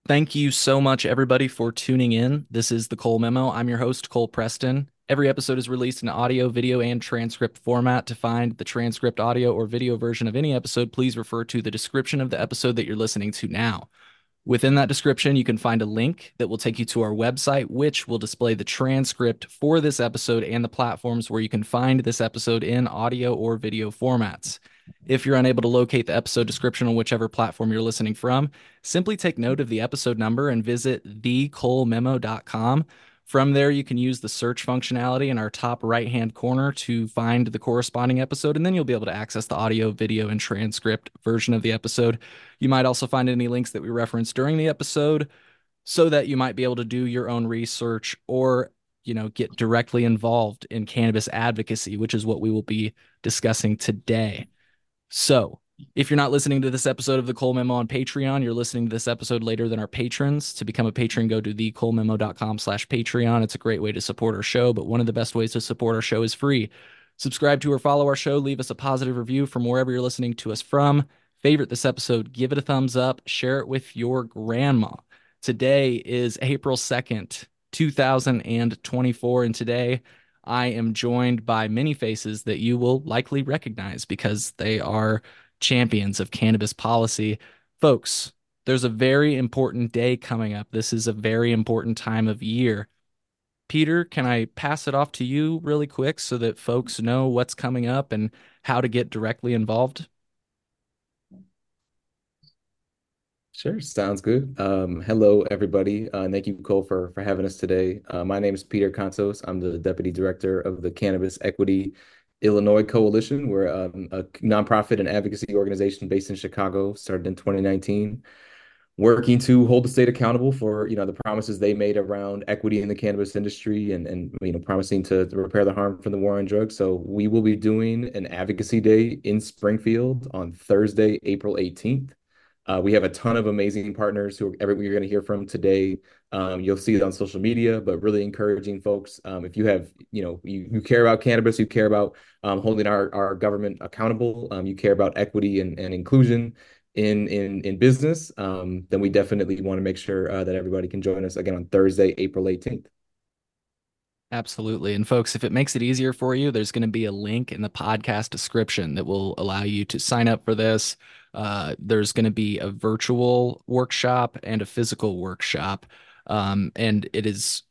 Thank you so much, everybody, for tuning in. This is the Cole Memo. I'm your host, Cole Preston. Every episode is released in audio, video, and transcript format. To find the transcript, audio, or video version of any episode, please refer to the description of the episode that you're listening to now. Within that description, you can find a link that will take you to our website, which will display the transcript for this episode and the platforms where you can find this episode in audio or video formats. If you're unable to locate the episode description on whichever platform you're listening from, simply take note of the episode number and visit thecolememo.com. From there, you can use the search functionality in our top right-hand corner to find the corresponding episode, and then you'll be able to access the audio, video, and transcript version of the episode. You might also find any links that we referenced during the episode so that you might be able to do your own research or, get directly involved in cannabis advocacy, which is what we will be discussing today. So, if you're not listening to this episode of the Cole Memo on Patreon, you're listening to this episode later than our patrons. To become a patron, go to thecolememo.com/Patreon. It's a great way to support our show, but one of the best ways to support our show is free. Subscribe to or follow our show, leave us a positive review from wherever you're listening to us from. Favorite this episode, give it a thumbs up, share it with your grandma. Today is April 2nd, 2024, and today I am joined by many faces that you will likely recognize because they are champions of cannabis policy. Folks, there's a very important day coming up. This is a very important time of year. Peter, can I pass it off to you really quick so that folks know what's coming up and how to get directly involved? Sure, sounds good. Hello, everybody. Thank you, Cole, for having us today. My name is Peter Contos. I'm the Deputy Director of the Cannabis Equity Illinois Coalition. We're a nonprofit and advocacy organization based in Chicago, started in 2019, working to hold the state accountable for, the promises they made around equity in the cannabis industry and promising to repair the harm from the war on drugs. So we will be doing an advocacy day in Springfield on Thursday, April 18th. We have a ton of amazing partners who you're going to hear from today. You'll see it on social media, but really encouraging folks. If you have, you care about cannabis, you care about holding our government accountable, you care about equity and inclusion in business, then we definitely want to make sure that everybody can join us again on Thursday, April 18th. Absolutely. And folks, if it makes it easier for you, there's going to be a link in the podcast description that will allow you to sign up for this. There's going to be a virtual workshop and a physical workshop. And it is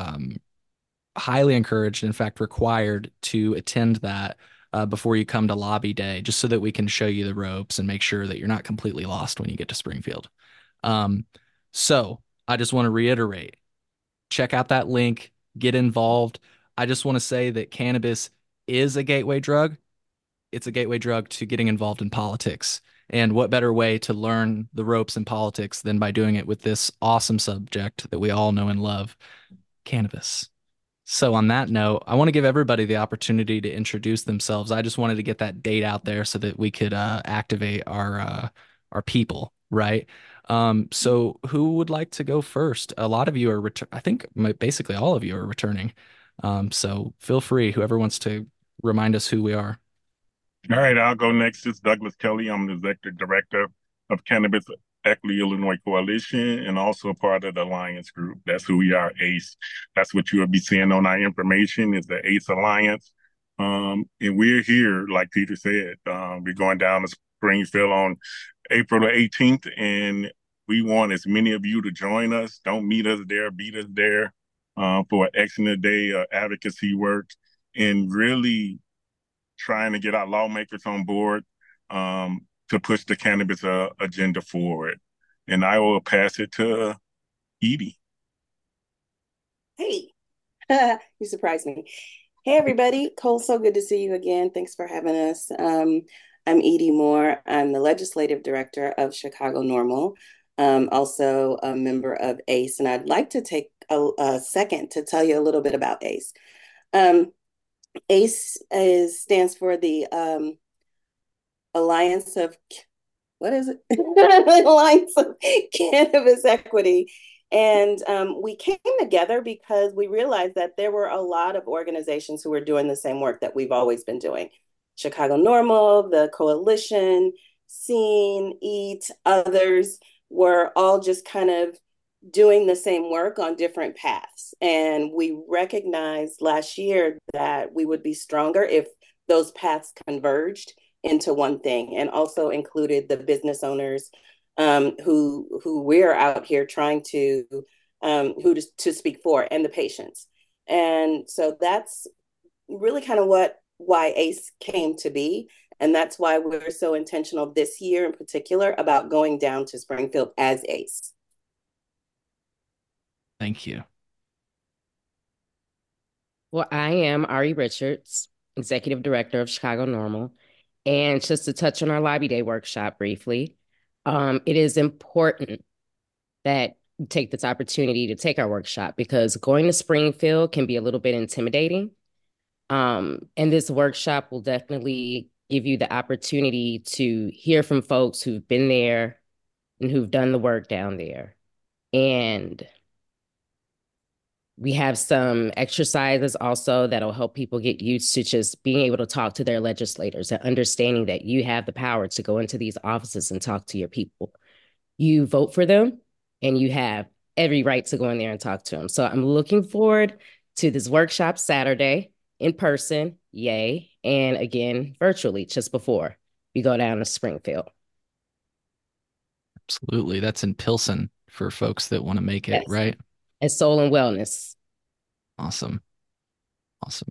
highly encouraged, in fact, required to attend that before you come to lobby day, just so that we can show you the ropes and make sure that you're not completely lost when you get to Springfield. Um, so I just want to reiterate, check out that link, get involved. I just want to say that cannabis is a gateway drug. It's a gateway drug to getting involved in politics. And what better way to learn the ropes in politics than by doing it with this awesome subject that we all know and love, cannabis. So on that note, I want to give everybody the opportunity to introduce themselves. I just wanted to get that date out there so that we could activate our people, right? So who would like to go first? A lot of you are I think basically all of you are returning. So feel free, whoever wants to remind us who we are. All right, I'll go next. This is Douglas Kelly. I'm the Executive Director of Cannabis Equity Illinois Coalition and also a part of the Alliance Group. That's who we are, ACE. That's what you will be seeing on our information is the ACE Alliance. And we're here, like Peter said, we're going down to Springfield on April the 18th, and we want as many of you to join us. Don't meet us there, beat us there for an excellent day of advocacy work and really trying to get our lawmakers on board to push the cannabis agenda forward. And I will pass it to Edie. Hey, you surprised me. Hey, everybody. Cole, so good to see you again. Thanks for having us. I'm Edie Moore. I'm the legislative director of Chicago NORML, also a member of ACE. And I'd like to take a second to tell you a little bit about ACE. Um, stands for the Alliance of, what is it? Alliance of Cannabis Equity. And we came together because we realized that there were a lot of organizations who were doing the same work that we've always been doing. Chicago NORML, the Coalition, SEEN, EAT, others. were all just kind of doing the same work on different paths. And we recognized last year that we would be stronger if those paths converged into one thing, and also included the business owners who we're out here trying to to speak for, and the patients. And so that's really kind of why ACE came to be. And that's why we're so intentional this year in particular about going down to Springfield as ACE. Thank you. Well, I am Ari Richards, Executive Director of Chicago Normal. And just to touch on our Lobby Day workshop briefly, it is important that we take this opportunity to take our workshop, because going to Springfield can be a little bit intimidating. And this workshop will definitely give you the opportunity to hear from folks who've been there and who've done the work down there. And we have some exercises also that'll help people get used to just being able to talk to their legislators and understanding that you have the power to go into these offices and talk to your people. You vote for them, and you have every right to go in there and talk to them. So I'm looking forward to this workshop Saturday in person, yay, and again, virtually just before we go down to Springfield. Absolutely. That's in Pilsen for folks that want to make it, Yes. right? At Soul and Wellness. Awesome. Awesome.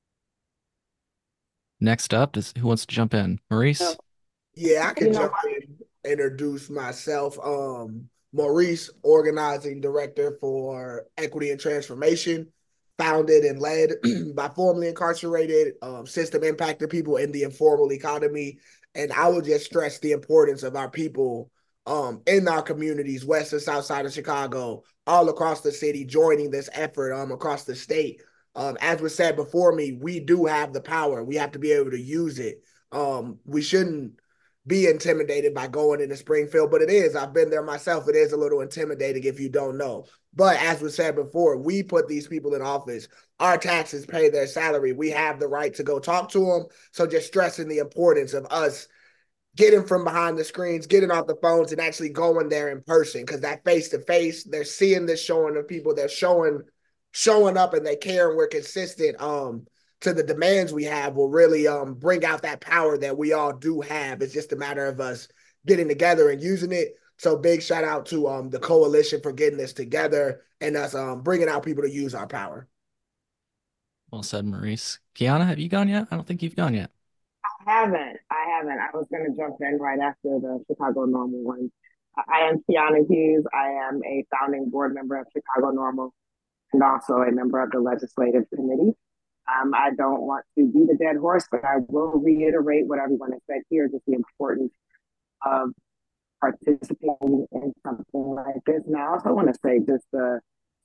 Next up, who wants to jump in? Maurice? Oh. Yeah, I can jump in, introduce myself. Maurice, Organizing Director for Equity and Transformation, founded and led by formerly incarcerated, system impacted people in the informal economy. And I will just stress the importance of our people in our communities, west and south side of Chicago, all across the city, joining this effort across the state. As was said before me, we do have the power. We have to be able to use it. We shouldn't be intimidated by going into Springfield, but it is. I've been there myself. It is a little intimidating if you don't know. But as we said before, we put these people in office. Our taxes pay their salary. We have the right to go talk to them. So just stressing the importance of us getting from behind the screens, getting off the phones, and actually going there in person, because that face-to-face, they're seeing this showing of people. They're showing up, and they care, and we're consistent to the demands we have, will really bring out that power that we all do have. It's just a matter of us getting together and using it. So big shout out to the coalition for getting this together and us bringing out people to use our power. Well said, Maurice. Kiana, have you gone yet? I don't think you've gone yet. I haven't. I was going to jump in right after the Chicago Normal one. I am Kiana Hughes. I am a founding board member of Chicago Normal and also a member of the legislative committee. I don't want to beat a dead horse, but I will reiterate what everyone has said here, just the importance of participating in something like this. And I also want to say just the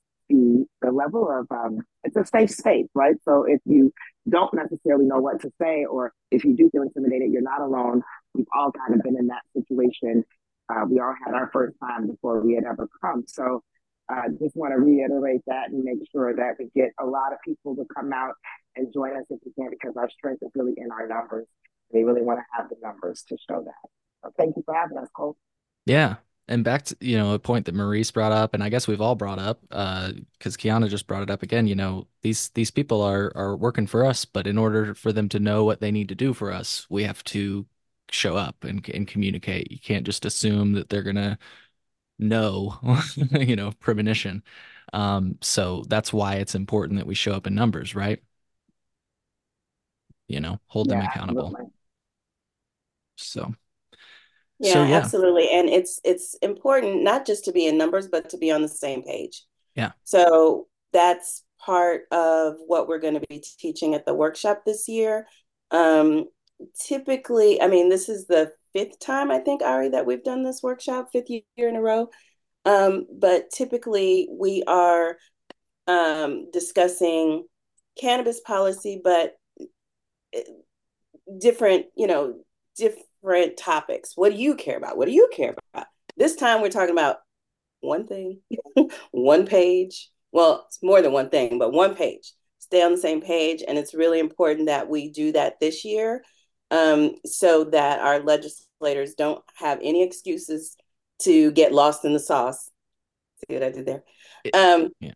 level of it's a safe space, right? So if you don't necessarily know what to say, or if you do feel intimidated, you're not alone. We've all kind of been in that situation. We all had our first time before we had ever come. So I just want to reiterate that and make sure that we get a lot of people to come out and join us if we can, because our strength is really in our numbers. We really want to have the numbers to show that. So thank you for having us, Cole. Yeah. And back to, a point that Maurice brought up, and I guess we've all brought up, because Kiana just brought it up again, these people are working for us, but in order for them to know what they need to do for us, we have to show up and communicate. You can't just assume that they're going to know, premonition. So that's why it's important that we show up in numbers, right? Hold them accountable. Absolutely. So. Yeah, absolutely. And it's important not just to be in numbers, but to be on the same page. Yeah. So that's part of what we're going to be teaching at the workshop this year. Typically, this is the fifth time, I think, Ari, that we've done this workshop, fifth year in a row. But typically we are discussing cannabis policy, but different topics. What do you care about? What do you care about? This time we're talking about one thing, one page. Well, it's more than one thing, but one page. Stay on the same page. And it's really important that we do that this year, so that our legislators don't have any excuses to get lost in the sauce. See what I did there? Yeah.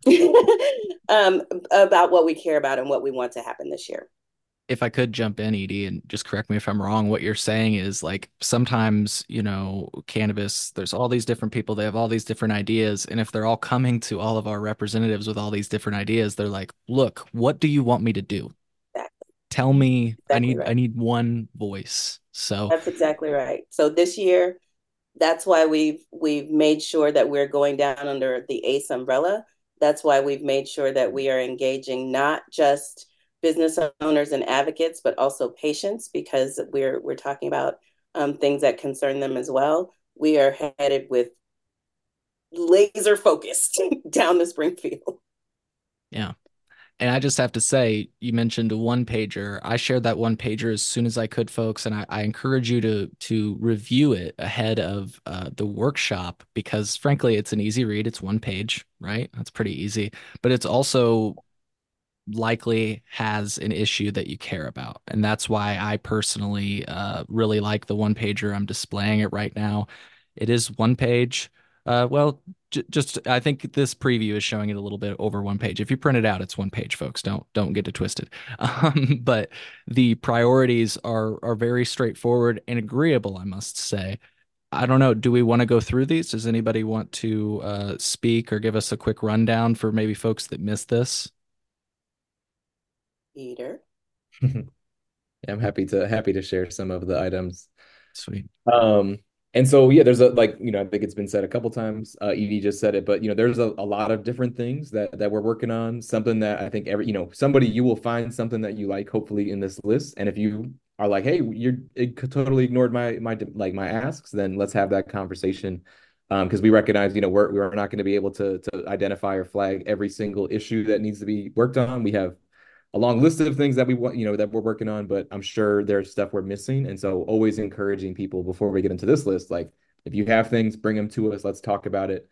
About what we care about and what we want to happen this year. If I could jump in, Edie, and just correct me if I'm wrong, what you're saying is like sometimes, cannabis, there's all these different people, they have all these different ideas. And if they're all coming to all of our representatives with all these different ideas, they're like, look, what do you want me to do? Exactly. Tell me, Exactly right. I need one voice. So that's exactly right. So this year, that's why we've made sure that we're going down under the ACE umbrella. That's why we've made sure that we are engaging not just business owners and advocates, but also patients, because we're talking about things that concern them as well. We are headed with laser focused down the Springfield. yeah. And I just have to say, you mentioned a one pager. I shared that one pager as soon as I could, folks, and I encourage you to review it ahead of the workshop because, frankly, it's an easy read. It's one page, right? That's pretty easy, but it's also likely has an issue that you care about, and that's why I personally really like the one pager. I'm displaying it right now. It is one page. Well, just I think this preview is showing it a little bit over one page. If you print it out, it's one page, folks. Don't get it twisted. But the priorities are very straightforward and agreeable, I must say. I don't know. Do we want to go through these? Does anybody want to speak or give us a quick rundown for maybe folks that missed this? Peter. I'm happy to share some of the items. Sweet. And so yeah, there's I think it's been said a couple times. Edie just said it, but there's a lot of different things that we're working on. Something that I think you will find something that you like, hopefully, in this list. And if you are like, hey, it totally ignored my asks, then let's have that conversation. Because we recognize, we're not going to be able to identify or flag every single issue that needs to be worked on. We have a long list of things that we want, that we're working on, but I'm sure there's stuff we're missing. And so always encouraging people before we get into this list, like if you have things, bring them to us. Let's talk about it.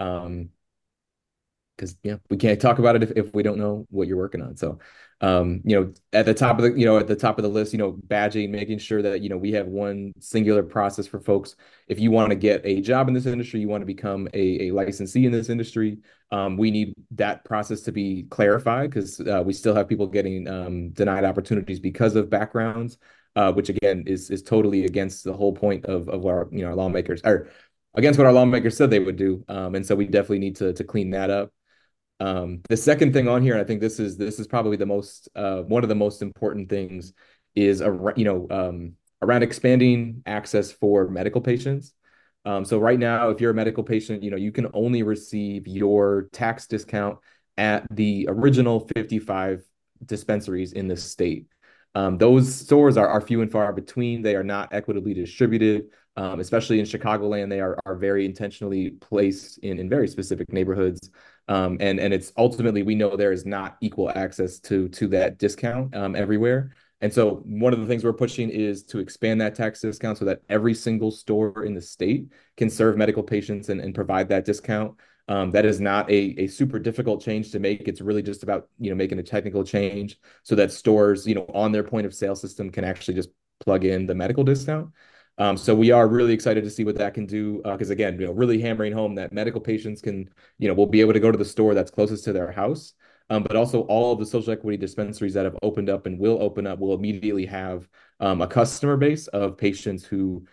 Because we can't talk about it if we don't know what you're working on. So, at the top of the list, badging, making sure that we have one singular process for folks. If you want to get a job in this industry, you want to become a licensee in this industry, we need that process to be clarified because we still have people getting denied opportunities because of backgrounds, which again is totally against the whole point of our our lawmakers, or against what our lawmakers said they would do. And so we definitely need to clean that up. The second thing on here, and I think this is probably the most one of the most important things, is around expanding access for medical patients. So right now, if you're a medical patient, you can only receive your tax discount at the original 55 dispensaries in the state. Those stores are few and far between. They are not equitably distributed, especially in Chicagoland. They are very intentionally placed in very specific neighborhoods. And it's ultimately, we know there is not equal access to that discount everywhere. And so one of the things we're pushing is to expand that tax discount so that every single store in the state can serve medical patients and provide that discount. That is not a super difficult change to make. It's really just about, making a technical change so that stores, on their point of sale system can actually just plug in the medical discount. So we are really excited to see what that can do. Because again, really hammering home that medical patients can, will be able to go to the store that's closest to their house. But also all of the social equity dispensaries that have opened up and will open up will immediately have a customer base of patients who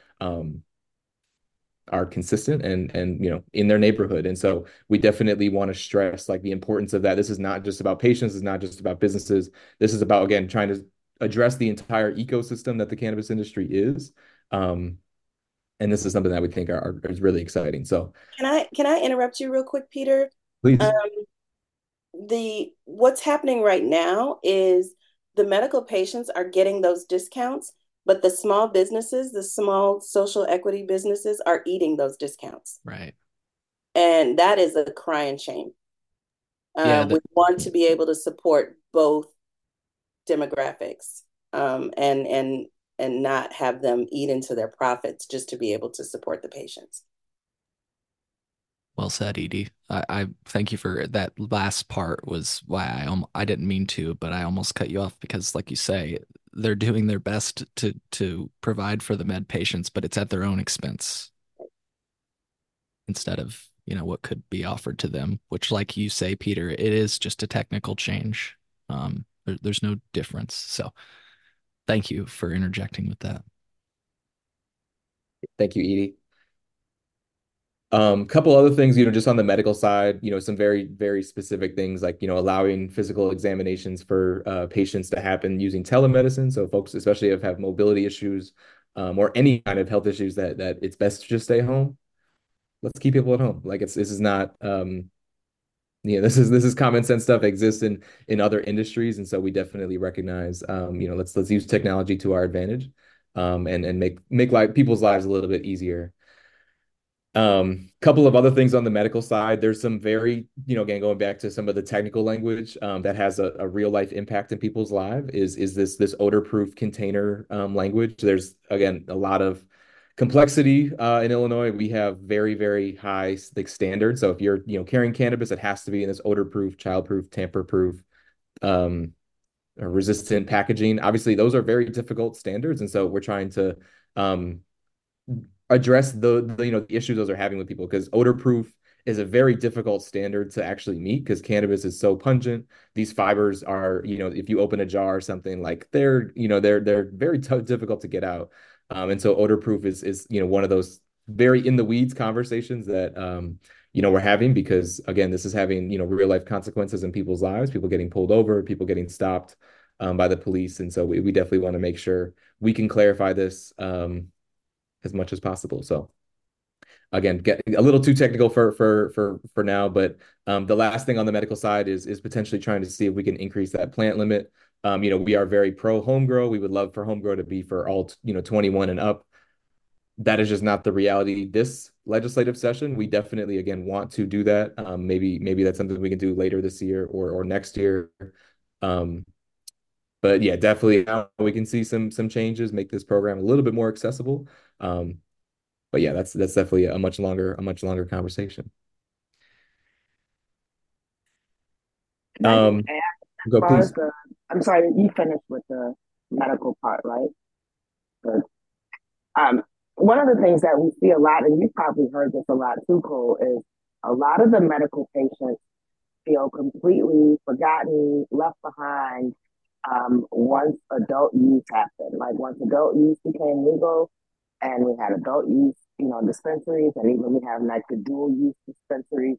are consistent and in their neighborhood. And so we definitely want to stress like the importance of that. This is not just about patients, it's not just about businesses. This is about, again, trying to address the entire ecosystem that the cannabis industry is. And this is something that we think is really exciting. So can I interrupt you real quick, Peter? please. What's happening right now is the medical patients are getting those discounts, but the small businesses, the small social equity businesses are eating those discounts. Right. And that is a crying shame. We want to be able to support both demographics, and not have them eat into their profits just to be able to support the patients. Well said, Edie. I thank you for that. Last part was why I didn't mean to, but I almost cut you off because, like you say, they're doing their best to provide for the med patients, but it's at their own expense. instead of, what could be offered to them, which, like you say, Peter, it is just a technical change. There's no difference. So thank you for interjecting with that. Thank you, Edie. Couple other things, just on the medical side, some very, very specific things like, allowing physical examinations for patients to happen using telemedicine. So folks, especially if have mobility issues or any kind of health issues that it's best to just stay home. Let's keep people at home. Like this is not this is common sense stuff that exists in other industries. And so we definitely recognize let's use technology to our advantage and make people's lives a little bit easier. Couple of other things on the medical side. There's some very, again, going back to some of the technical language that has a real life impact in people's lives is this odor-proof container language. There's, again, a lot of complexity in Illinois. We have very, very high standards. So if you're, carrying cannabis, it has to be in this odor-proof, child-proof, tamper-proof, resistant packaging. Obviously, those are very difficult standards. And so we're trying to address the issues those are having with people, because odor proof is a very difficult standard to actually meet because cannabis is so pungent. These fibers are, if you open a jar or something, like they're very difficult to get out. And so odor proof is one of those very in the weeds conversations that we're having, because again, this is having real life consequences in people's lives, people getting pulled over, people getting stopped by the police. And so we definitely want to make sure we can clarify this as much as possible. So again, get a little too technical for now, but the last thing on the medical side is potentially trying to see if we can increase that plant limit. We are very pro home grow. We would love for home grow to be for all 21 and up. That is just not the reality this legislative session. We definitely, again, want to do that. Maybe that's something we can do later this year or next year. But yeah, definitely now we can see some changes, make this program a little bit more accessible. But yeah, that's definitely a much longer conversation. Go, please. I'm sorry, you finished with the medical part, right? But, one of the things that we see a lot, and you've probably heard this a lot too, Cole, is a lot of the medical patients feel completely forgotten, left behind once adult use happened. Like once adult use became legal and we had adult use, dispensaries, and even we have like the dual use dispensaries,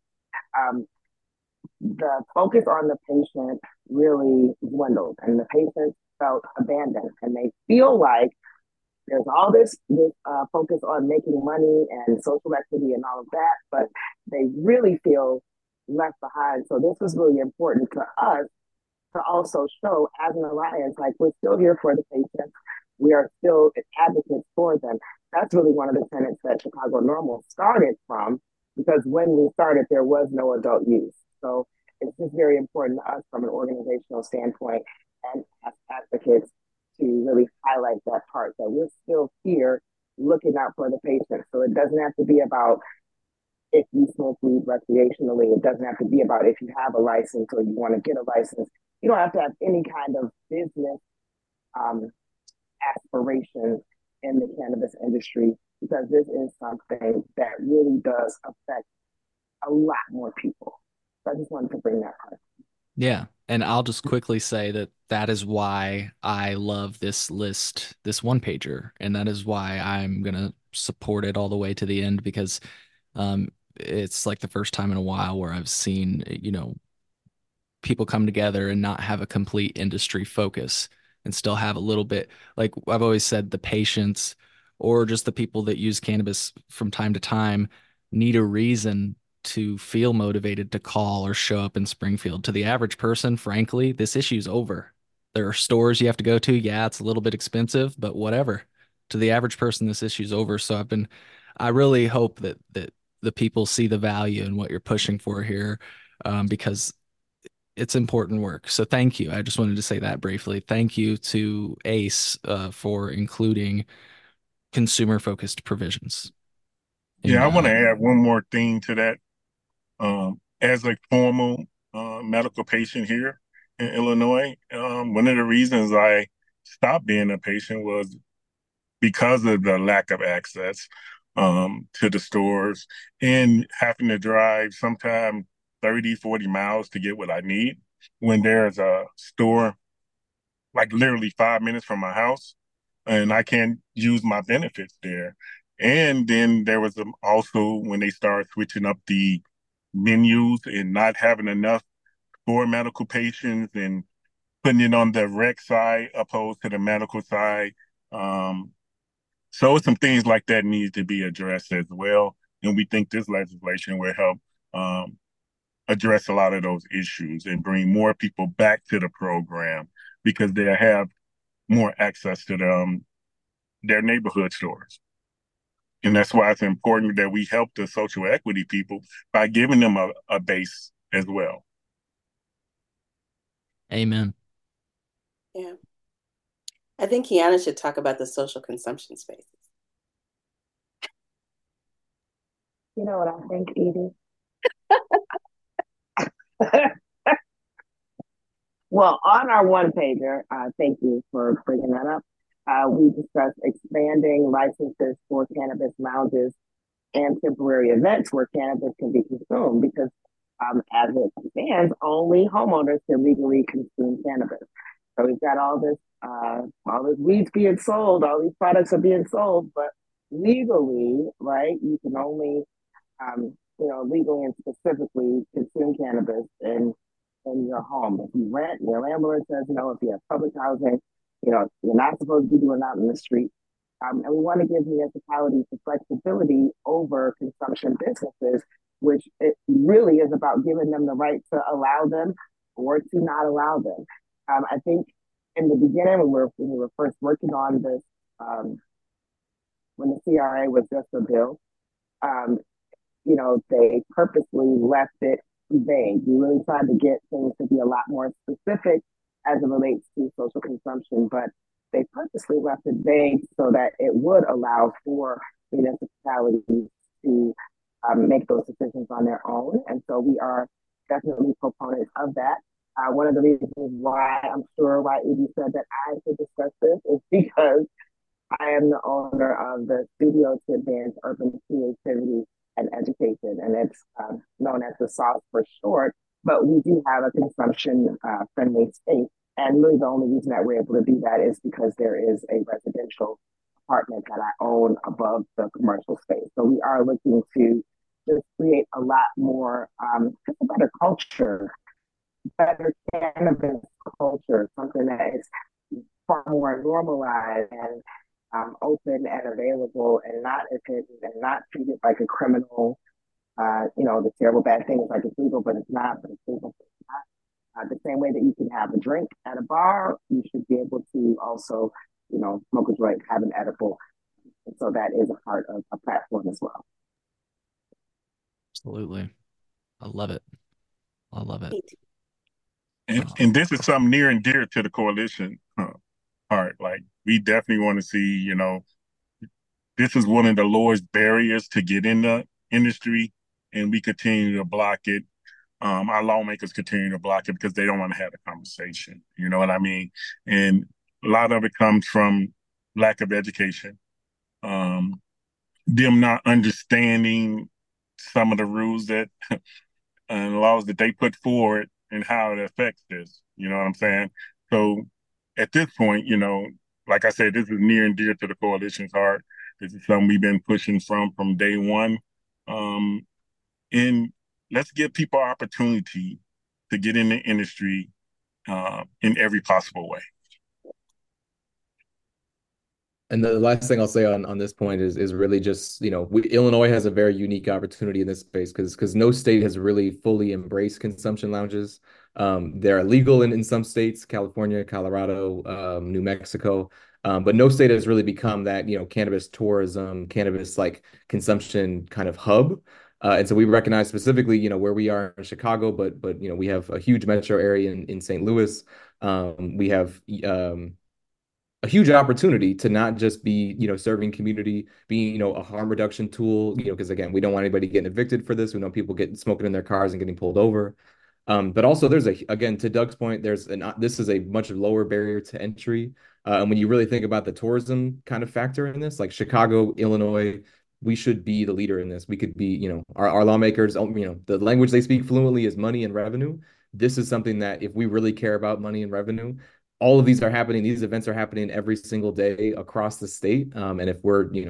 the focus on the patient really dwindled and the patients felt abandoned, and they feel like there's all this focus on making money and social equity and all of that, but they really feel left behind. So this was really important to us to also show as an alliance, like we're still here for the patients. We are still advocates for them. That's really one of the tenets that Chicago NORML started from, because when we started, there was no adult use. So it's just very important to us from an organizational standpoint and as advocates to really highlight that part, that we're still here looking out for the patient. So it doesn't have to be about if you smoke weed recreationally. It doesn't have to be about if you have a license or you want to get a license. You don't have to have any kind of business aspirations in the cannabis industry, because this is something that really does affect a lot more people. So I just wanted to bring that up. Yeah. And I'll just quickly say that is why I love this list, this one pager. And that is why I'm going to support it all the way to the end, because it's like the first time in a while where I've seen, people come together and not have a complete industry focus and still have a little bit, like I've always said, the patients or just the people that use cannabis from time to time need a reason to feel motivated to call or show up in Springfield. To the average person, frankly, this issue's over. There are stores you have to go to. Yeah, it's a little bit expensive, but whatever. To the average person, this issue's over. So I really hope that the people see the value in what you're pushing for here, because it's important work. So thank you. I just wanted to say that briefly. Thank you to ACE for including consumer-focused provisions. Yeah, I want to add one more thing to that. As a formal medical patient here in Illinois, one of the reasons I stopped being a patient was because of the lack of access. to the stores and having to drive sometimes 30, 40 miles to get what I need when there's a store like literally 5 minutes from my house and I can't use my benefits there. And then there was also when they started switching up the menus and not having enough for medical patients and putting it on the rec side opposed to the medical side. Um, so some things like that need to be addressed as well. And we think this legislation will help um, address a lot of those issues and bring more people back to the program because they have more access to their neighborhood stores. And that's why it's important that we help the social equity people by giving them a base as well. Amen. Yeah. I think Kiana should talk about the social consumption spaces. You know what I think, Edie? Well, on our one pager, thank you for bringing that up. We discussed expanding licenses for cannabis lounges and temporary events where cannabis can be consumed because, as it stands, only homeowners can legally consume cannabis. So we've got all this weeds being sold, all these products are being sold, but legally, right? You can only legally and specifically consume cannabis in your home. If you rent, your landlord says no. If you have public housing, you're not supposed to be doing that in the street. And we want to give municipalities the flexibility over consumption businesses, which it really is about giving them the right to allow them or to not allow them. I think in the beginning, when we were first working on this, when the CRA was just a bill, um, they purposely left it vague. We really tried to get things to be a lot more specific as it relates to social consumption, but they purposely left it vague so that it would allow for municipalities to make those decisions on their own. And so we are definitely proponents of that. One of the reasons why I'm sure why Edie said that I should discuss this is because I am the owner of the Studio to Advance Urban Creativity and Education, and it's known as the SOS for short. But we do have a consumption friendly space, and really the only reason that we're able to do that is because there is a residential apartment that I own above the commercial space. So we are looking to just create a lot more, just a better culture, better cannabis culture, something that is far more normalized and open and available and not hidden and not treated like a criminal. The terrible bad thing is like it's legal, but it's not, but it's legal, but it's not. The same way that you can have a drink at a bar, you should be able to also, smoke a joint, have an edible. And so that is a part of a platform as well. Absolutely. I love it. I love it. And this is something near and dear to the coalition part. Like we definitely want to see, this is one of the lowest barriers to get in the industry, and we continue to block it. Our lawmakers continue to block it because they don't want to have a conversation. You know what I mean? And a lot of it comes from lack of education, them not understanding some of the rules that and laws that they put forward and how it affects this. You know what I'm saying? So at this point, like I said, this is near and dear to the coalition's heart. This is something we've been pushing from day one. And let's give people opportunity to get in the industry in every possible way. And the last thing I'll say on this point is really just, Illinois has a very unique opportunity in this space because no state has really fully embraced consumption lounges. They're illegal in some states, California, Colorado, New Mexico, but no state has really become that, cannabis tourism, cannabis like consumption kind of hub. And so we recognize specifically, where we are in Chicago, but we have a huge metro area in St. Louis. We have a huge opportunity to not just be, serving community, being, a harm reduction tool, because again, we don't want anybody getting evicted for this. We know people getting smoking in their cars and getting pulled over. But also again, to Doug's point, this is a much lower barrier to entry. And when you really think about the tourism kind of factor in this, like Chicago, Illinois, we should be the leader in this. We could be, our lawmakers, the language they speak fluently is money and revenue. This is something that if we really care about money and revenue, all of these are happening. These events are happening every single day across the state. And if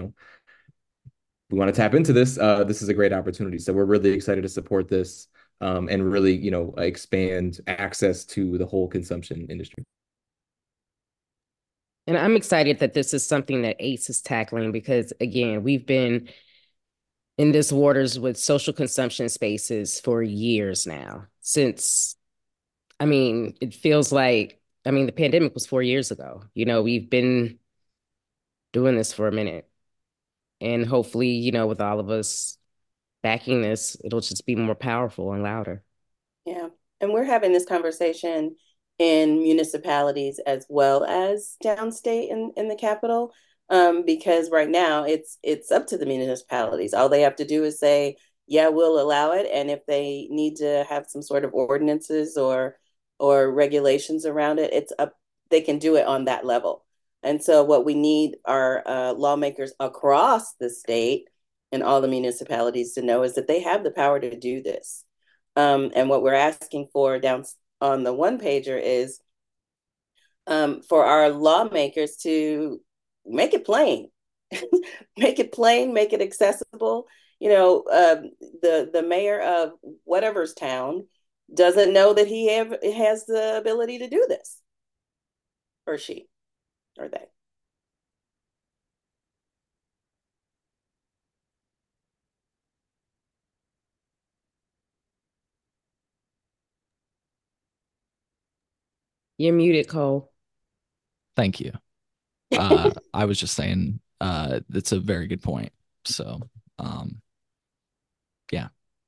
we want to tap into this, this is a great opportunity. So we're really excited to support this and really, expand access to the whole consumption industry. And I'm excited that this is something that ACE is tackling because, again, we've been in this waters with social consumption spaces for years now. It feels like, the pandemic was 4 years ago. We've been doing this for a minute. And hopefully, with all of us backing this, it'll just be more powerful and louder. Yeah. And we're having this conversation in municipalities as well as downstate in the capital, because right now it's up to the municipalities. All they have to do is say, yeah, we'll allow it. And if they need to have some sort of ordinances or regulations around it, it's up, they can do it on that level. And so what we need are lawmakers across the state and all the municipalities to know is that they have the power to do this. And what we're asking for down on the one pager is for our lawmakers to make it plain, make it plain, make it accessible. The mayor of whatever's town doesn't know that he has the ability to do this, or she, or they. You're muted, Cole. Thank you. I was just saying that's a very good point. So, yeah.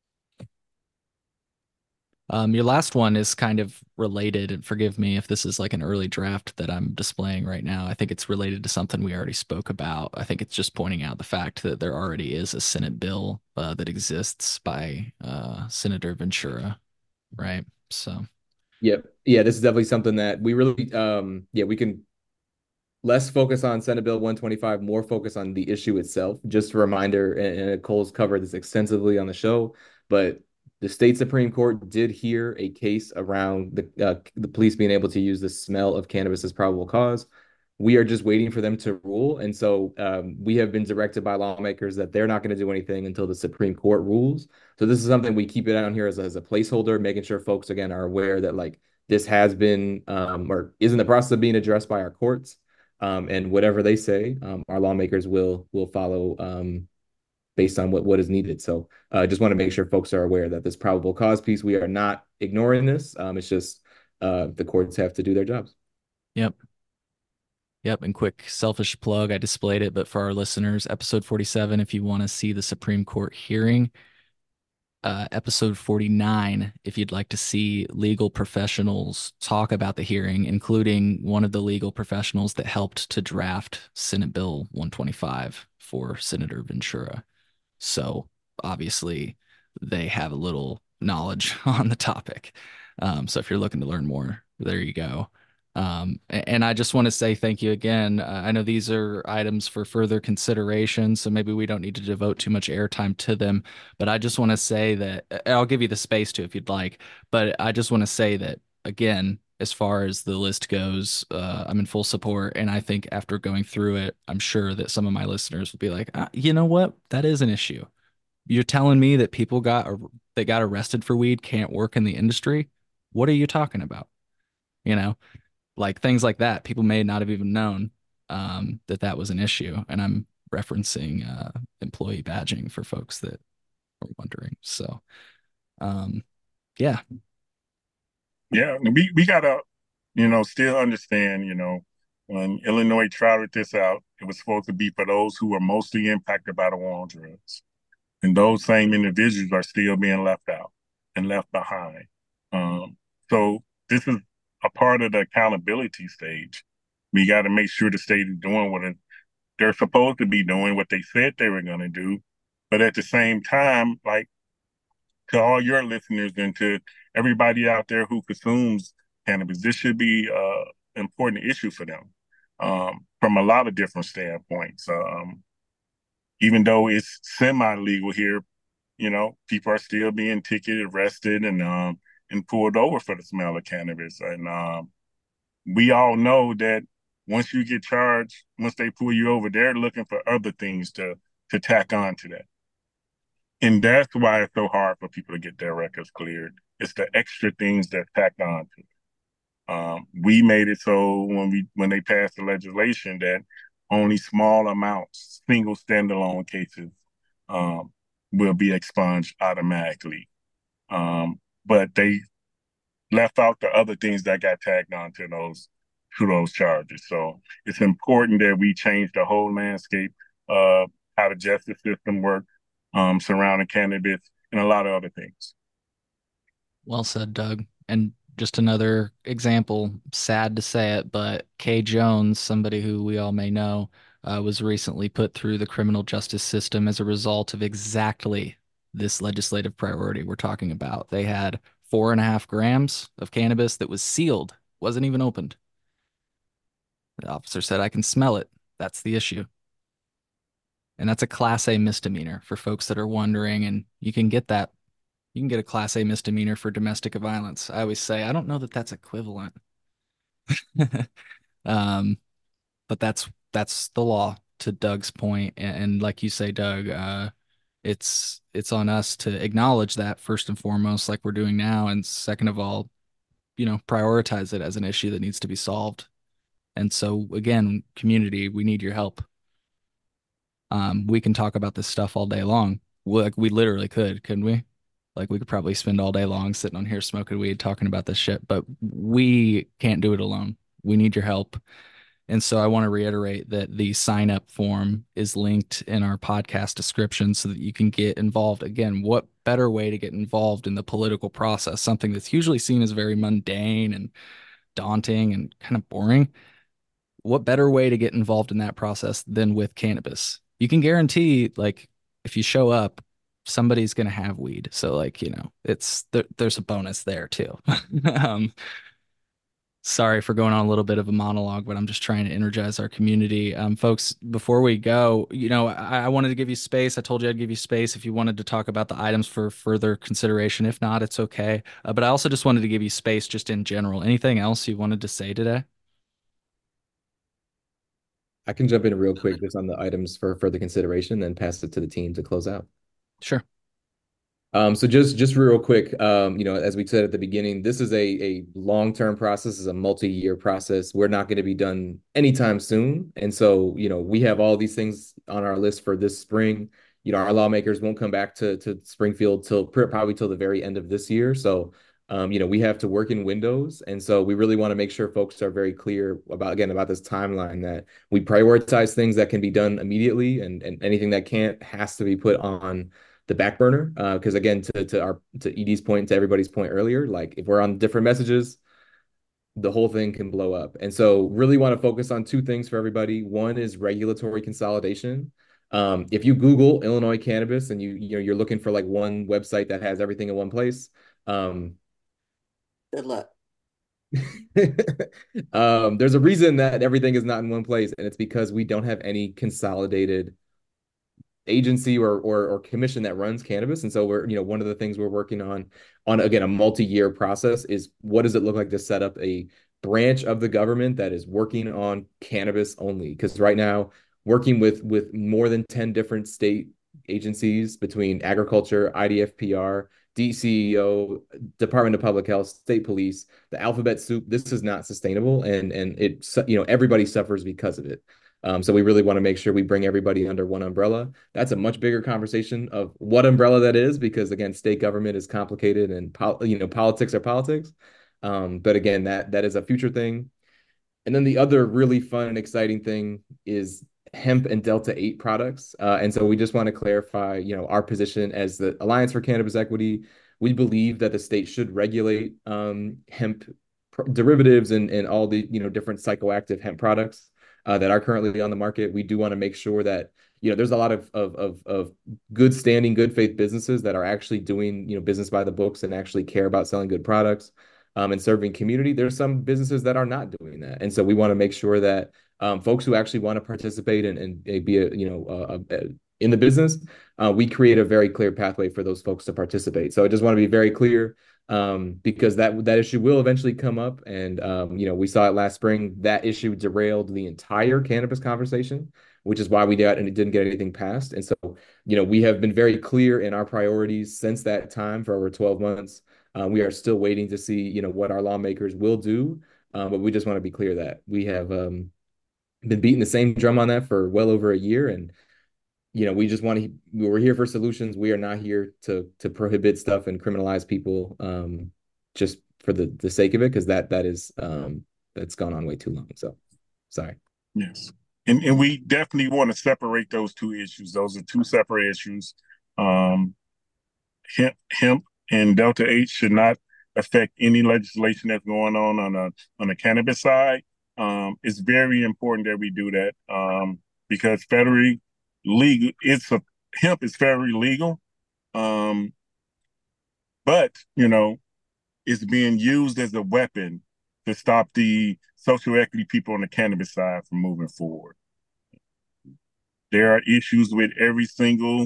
Your last one is kind of related, and forgive me if this is like an early draft that I'm displaying right now. I think it's related to something we already spoke about. I think it's just pointing out the fact that there already is a Senate bill that exists by Senator Ventura, right? So, Yep. Yeah, this is definitely something that we really, we can less focus on Senate Bill 125, more focus on the issue itself. Just a reminder, and Cole's covered this extensively on the show, but the state Supreme Court did hear a case around the police being able to use the smell of cannabis as probable cause. We are just waiting for them to rule. And so we have been directed by lawmakers that they're not going to do anything until the Supreme Court rules. So this is something we keep it on here as a placeholder, making sure folks, again, are aware that like this has been or is in the process of being addressed by our courts. And whatever they say, our lawmakers will follow based on what is needed. So I just want to make sure folks are aware that this probable cause piece, we are not ignoring this. It's just the courts have to do their jobs. Yep. And quick selfish plug, I displayed it, but for our listeners, episode 47, if you want to see the Supreme Court hearing, episode 49, if you'd like to see legal professionals talk about the hearing, including one of the legal professionals that helped to draft Senate Bill 125 for Senator Ventura. So obviously they have a little knowledge on the topic. So if you're looking to learn more, there you go. And I just want to say thank you again. I know these are items for further consideration, so maybe we don't need to devote too much airtime to them. But I just want to say that I'll give you the space to if you'd like. But I just want to say that, again, as far as the list goes, I'm in full support. And I think after going through it, I'm sure that some of my listeners will be like, you know what? That is an issue. You're telling me that people that got arrested for weed can't work in the industry? What are you talking about? Like things like that. People may not have even known that was an issue. And I'm referencing employee badging for folks that are wondering. So, yeah. Yeah, we gotta, still understand, when Illinois trotted this out, it was supposed to be for those who are mostly impacted by the war on drugs. And those same individuals are still being left out and left behind. So this is a part of the accountability stage. We got to make sure the state is doing what they're supposed to be doing, what they said they were going to do. But at the same time, like to all your listeners and to everybody out there who consumes cannabis, this should be an important issue for them from a lot of different standpoints. even though it's semi-legal here, people are still being ticketed, arrested, and pulled over for the smell of cannabis. And we all know that once you get charged, once they pull you over, they're looking for other things to tack on to that. And that's why it's so hard for people to get their records cleared. It's the extra things that tacked on to it. We made it so when they passed the legislation that only small amounts, single standalone cases, um, will be expunged automatically. But they left out the other things that got tagged on to those charges. So it's important that we change the whole landscape of how the justice system works surrounding cannabis and a lot of other things. Well said, Doug. And just another example, sad to say it, but Kay Jones, somebody who we all may know, was recently put through the criminal justice system as a result of exactly this legislative priority we're talking about. They had 4.5 grams of cannabis that was sealed, wasn't even opened. The officer said, I can smell it. That's the issue. And that's a Class A misdemeanor for folks that are wondering, and you can get that. You can get a Class A misdemeanor for domestic violence. I always say, I don't know that that's equivalent. Um, but that's the law, to Doug's point. And like you say, Doug, it's on us to acknowledge that first and foremost, like we're doing now, and second of all, prioritize it as an issue that needs to be solved. And so again, community, we need your help. We can talk about this stuff all day long. We literally couldn't we? Like we could probably spend all day long sitting on here smoking weed, talking about this shit, but we can't do it alone. We need your help. And so I want to reiterate that the sign up form is linked in our podcast description so that you can get involved. Again, what better way to get involved in the political process? Something that's usually seen as very mundane and daunting and kind of boring. What better way to get involved in that process than with cannabis? You can guarantee, like, if you show up, somebody's going to have weed. So, like, there's a bonus there too. um, Sorry for going on a little bit of a monologue, but I'm just trying to energize our community. Folks, before we go, I wanted to give you space. I told you I'd give you space if you wanted to talk about the items for further consideration. If not, it's okay. But I also just wanted to give you space just in general. Anything else you wanted to say today? I can jump in real quick just on the items for further consideration, then pass it to the team to close out. Sure. So just real quick, as we said at the beginning, this is a long-term process, is a multi-year process. We're not going to be done anytime soon. And so, we have all these things on our list for this spring. Our lawmakers won't come back to Springfield probably till the very end of this year. So, we have to work in windows. And so we really want to make sure folks are very clear about this timeline, that we prioritize things that can be done immediately, and anything that can't has to be put on the back burner. Because again, to Edie's point, to everybody's point earlier, like if we're on different messages, the whole thing can blow up. And so really want to focus on two things for everybody. One is regulatory consolidation. If you Google Illinois cannabis and you're looking for like one website that has everything in one place, good luck. There's a reason that everything is not in one place, and it's because we don't have any consolidated agency or commission that runs cannabis. And so we're, one of the things we're working on again, a multi-year process, is what does it look like to set up a branch of the government that is working on cannabis only? Because right now, working with more than 10 different state agencies between agriculture, IDFPR, DCEO, Department of Public Health, state police, the alphabet soup, this is not sustainable. And it, everybody suffers because of it. So we really want to make sure we bring everybody under one umbrella. That's a much bigger conversation of what umbrella that is, because again, state government is complicated, and politics are politics. But again, that is a future thing. And then the other really fun and exciting thing is hemp and Delta 8 products. And so we just want to clarify, our position as the Alliance for Cannabis Equity. We believe that the state should regulate hemp derivatives and all the different psychoactive hemp products that are currently on the market. We do want to make sure that there's a lot of good standing, good faith businesses that are actually doing business by the books and actually care about selling good products and serving community. There's some businesses that are not doing that, and so we want to make sure that folks who actually want to participate and be in the business, we create a very clear pathway for those folks to participate. So I just want to be very clear, because that issue will eventually come up. And we saw it last spring. That issue derailed the entire cannabis conversation, which is why we didn't get anything passed. And so, we have been very clear in our priorities since that time for over 12 months. We are still waiting to see, what our lawmakers will do. But we just want to be clear that we have been beating the same drum on that for well over a year. And, we just we're here for solutions. We are not here to prohibit stuff and criminalize people just for the sake of it, because that's gone on way too long. So sorry. Yes. And we definitely want to separate those two issues. Those are two separate issues. Hemp and Delta 8 should not affect any legislation that's going on the cannabis side. It's very important that we do that because federally legal, hemp is federally legal, but it's being used as a weapon to stop the social equity people on the cannabis side from moving forward. There are issues with every single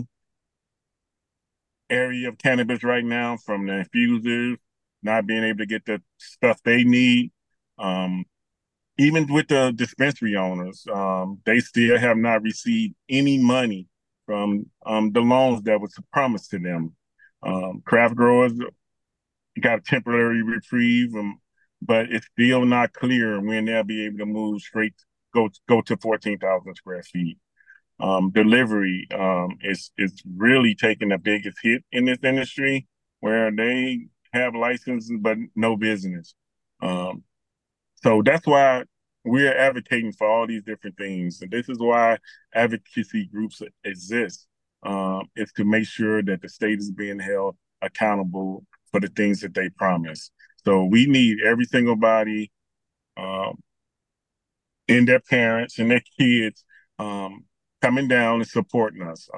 area of cannabis right now, from the infusers not being able to get the stuff they need. Even with the dispensary owners, they still have not received any money from the loans that was promised to them. Craft growers got a temporary reprieve, but it's still not clear when they'll be able to move straight, go to 14,000 square feet. Delivery is really taking the biggest hit in this industry, where they have licenses but no business. So that's why we're advocating for all these different things. And this is why advocacy groups exist, is to make sure that the state is being held accountable for the things that they promise. So we need every single body and their parents and their kids coming down and supporting us.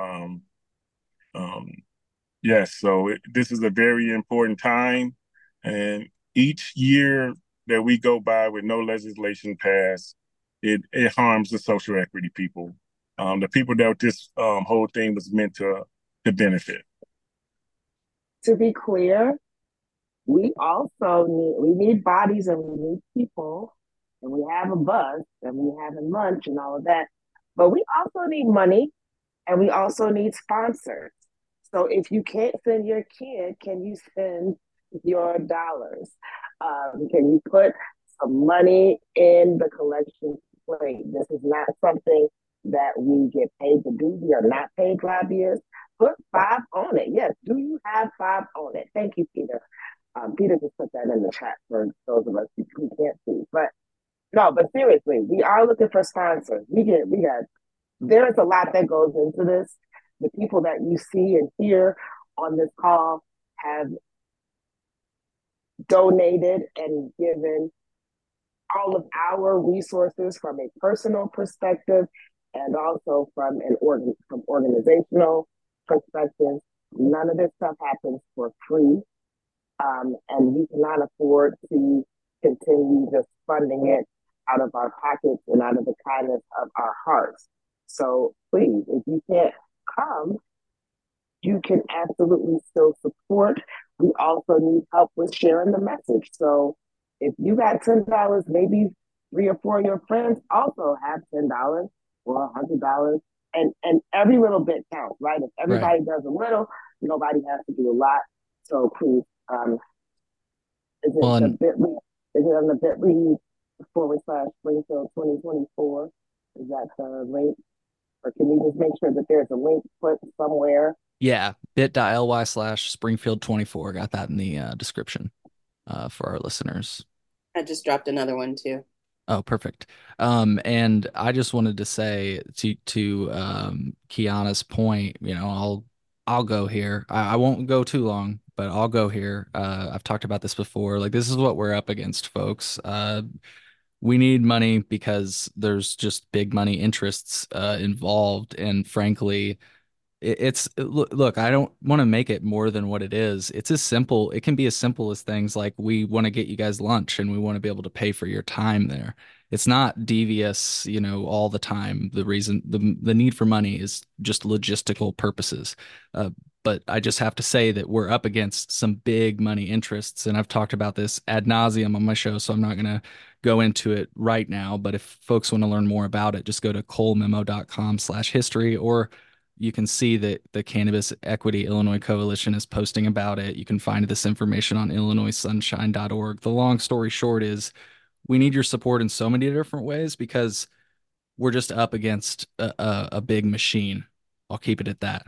Yes, so this is a very important time. And each year that we go by with no legislation passed, it harms the social equity people, the people that this whole thing was meant to benefit. To be clear, we also need bodies, and we need people, and we have a bus, and we having lunch and all of that. But we also need money, and we also need sponsors. So if you can't send your kid, can you send your dollars? Can you put some money in the collection plate? This is not something that we get paid to do. We are not paid lobbyists. Put 5 on it. Yes, do you have 5 on it? Thank you, Peter. Peter just put that in the chat for those of us who can't see. But no, but seriously, we are looking for sponsors. There is a lot that goes into this. The people that you see and hear on this call have donated and given all of our resources from a personal perspective and also from from organizational perspective. None of this stuff happens for free. And we cannot afford to continue just funding it out of our pockets and out of the kindness of our hearts. So please, if you can't come, you can absolutely still support. We also need help with sharing the message. So if you got $10, maybe 3 or 4 of your friends also have $10 or $100. And every little bit counts, right? If everybody does a little, nobody has to do a lot. So please, is it on the bit.ly /Springfield 2024? Is that the link? Or can you just make sure that there's a link put somewhere? Yeah, bit.ly/Springfield 24. Got that in the description for our listeners. I just dropped another one too. Oh, perfect. And I just wanted to say to Kiana's point, I'll go here. I won't go too long, but I'll go here. I've talked about this before. Like, this is what we're up against, folks. We need money because there's just big money interests involved. And frankly, look, I don't want to make it more than what it is. It can be as simple as things like, we want to get you guys lunch and we want to be able to pay for your time there. it's not devious, all the time. The reason the need for money is just logistical purposes. But I just have to say that we're up against some big money interests, and I've talked about this ad nauseum on my show, so I'm not going to go into it right now. But if folks want to learn more about it, just go to colememo.com/history, or you can see that the Cannabis Equity Illinois Coalition is posting about it. You can find this information on illinoissunshine.org. The long story short is we need your support in so many different ways because we're just up against a big machine. I'll keep it at that.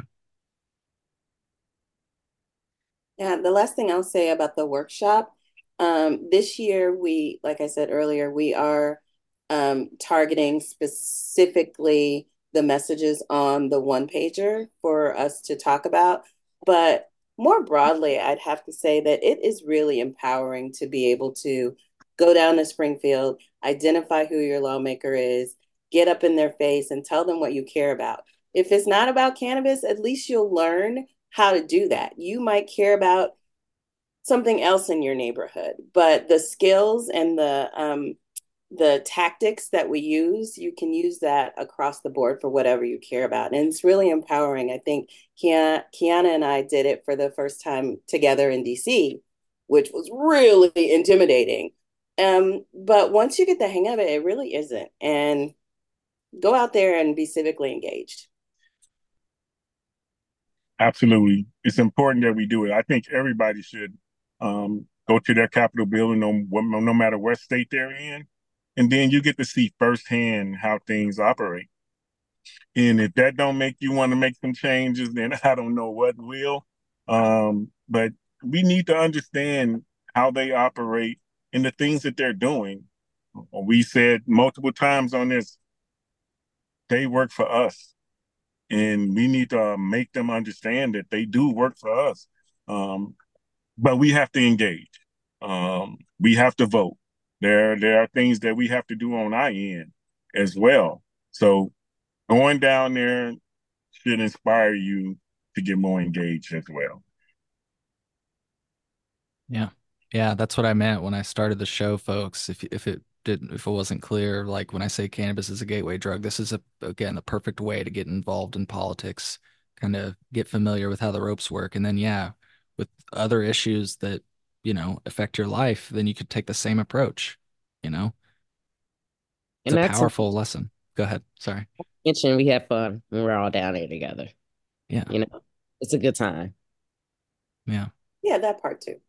Yeah, the last thing I'll say about the workshop, this year like I said earlier, we are targeting specifically the messages on the one pager for us to talk about. But more broadly, I'd have to say that it is really empowering to be able to go down to Springfield, identify who your lawmaker is, get up in their face and tell them what you care about. If it's not about cannabis, at least you'll learn how to do that. You might care about something else in your neighborhood, but the skills and the tactics that we use, you can use that across the board for whatever you care about. And it's really empowering. I think Kiana and I did it for the first time together in DC, which was really intimidating. But once you get the hang of it, it really isn't. And go out there and be civically engaged. Absolutely. It's important that we do it. I think everybody should go to their Capitol building, no matter what state they're in. And then you get to see firsthand how things operate. And if that don't make you want to make some changes, then I don't know what will. But we need to understand how they operate and the things that they're doing. We said multiple times on this, they work for us. And we need to make them understand that they do work for us. But we have to engage. We have to vote. There are things that we have to do on our end as well. So going down there should inspire you to get more engaged as well. Yeah. Yeah, that's what I meant when I started the show, folks. If it wasn't clear, like when I say cannabis is a gateway drug, this is again the perfect way to get involved in politics, kind of get familiar with how the ropes work. And then yeah, with other issues that, affect your life, then you could take the same approach, It's And a that's powerful lesson. Go ahead. Sorry. mention we have fun when we're all down there together. Yeah. It's a good time. Yeah. Yeah, that part too.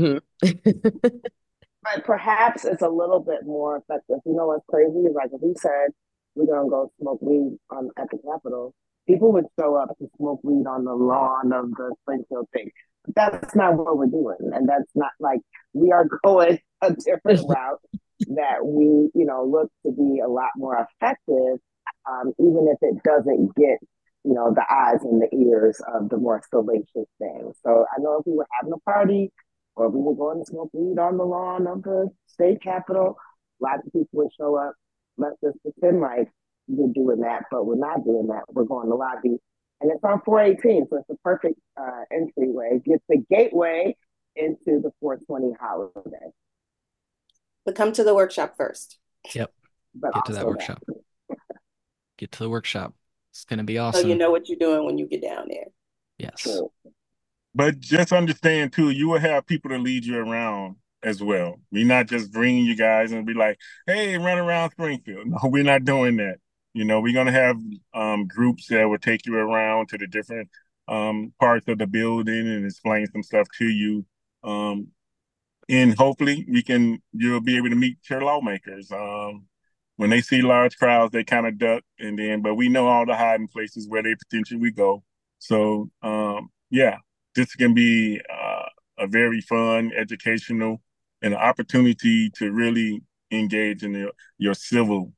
But perhaps it's a little bit more effective. You know what's crazy is like if we said we're gonna go smoke weed at the Capitol, people would show up to smoke weed on the lawn of the Springfield thing. But that's not what we're doing, and that's not like we are going a different route that we look to be a lot more effective, even if it doesn't get the eyes and the ears of the more salacious things. So I know if we were having a party or we were going to smoke weed on the lawn of the state capitol, lots of people would show up. Let's just pretend like we're doing that, but we're not doing that. We're going to lobby. And it's on 418, so it's a perfect entryway. It's the gateway into the 420 holiday. But come to the workshop first. Yep. But Get to that workshop. Get to the workshop. It's going to be So awesome. you know what you're doing when you get down there. Yes. True. But just understand too, you will have people to lead you around as well. We're not just bringing you guys and be like, hey, run around Springfield. No, we're not doing that. We're going to have groups that will take you around to the different parts of the building and explain some stuff to you. And hopefully you'll be able to meet your lawmakers. When they see large crowds, they kind of duck, but we know all the hiding places where they potentially go. So, yeah, this can be a very fun, educational, and an opportunity to really engage in your civil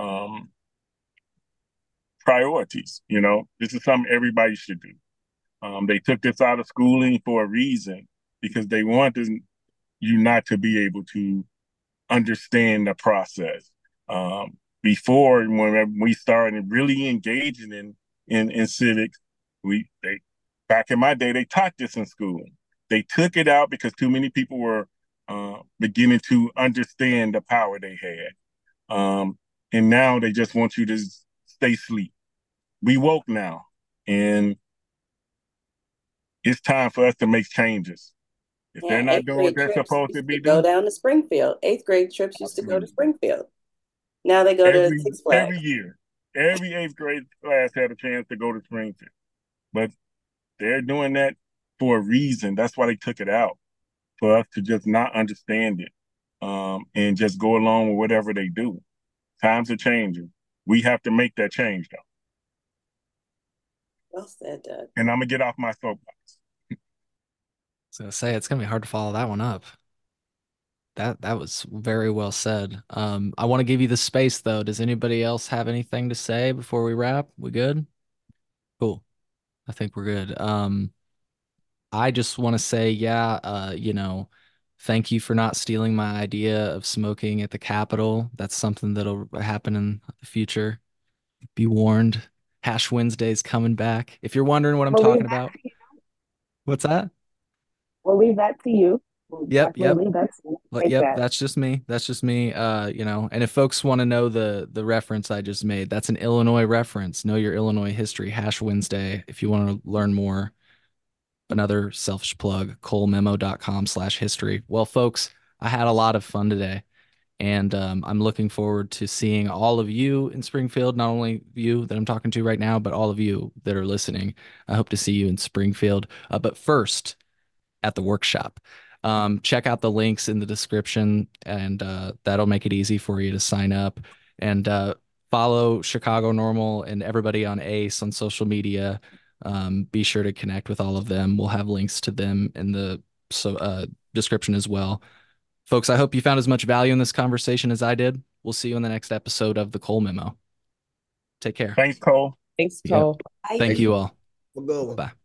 priorities. This is something everybody should do. They took this out of schooling for a reason because they wanted you not to be able to understand the process. Before, when we started really engaging in civics, back in my day, they taught this in school. They took it out because too many people were beginning to understand the power they had. And now they just want you to stay asleep. We woke now, and it's time for us to make changes. If they're not Eighth doing what grade they're trips supposed to used be to go doing, down to Springfield. Eighth grade trips used to go to absolutely. Springfield. Now they go to Six Flags. Every year, every eighth grade class had a chance to go to Springfield, but they're doing that for a reason. That's why they took it out, for us to just not understand it, and just go along with whatever they do. Times are changing. We have to make that change, though. Well said, Doug. And I'm gonna get off my soapbox. I was gonna say it's gonna be hard to follow that one up. That was very well said. I want to give you the space though. Does anybody else have anything to say before we wrap? We good? Cool. I think we're good. I just want to say, yeah, thank you for not stealing my idea of smoking at the Capitol. That's something that'll happen in the future. Be warned. Hash Wednesday's coming back. If you're wondering what I'm We'll talking leave that about, to you. what's that? We'll leave that to you. We'll Yep, definitely leave that to you. Take yep. that. That's just me. That's just me. And if folks want to know the reference I just made, that's an Illinois reference. Know your Illinois history. Hash Wednesday. If you want to learn more. Another selfish plug, colememo.com/history. Well, folks, I had a lot of fun today, and I'm looking forward to seeing all of you in Springfield, not only you that I'm talking to right now, but all of you that are listening. I hope to see you in Springfield. But first, at the workshop. Check out the links in the description, and that'll make it easy for you to sign up. And follow Chicago Normal and everybody on ACE on social media. Be sure to connect with all of them. We'll have links to them in the description as well. Folks, I hope you found as much value in this conversation as I did. We'll see you in the next episode of the Cole Memo. Take care. Thanks, Cole. Thanks, Cole. Thank you all. We'll go. Bye.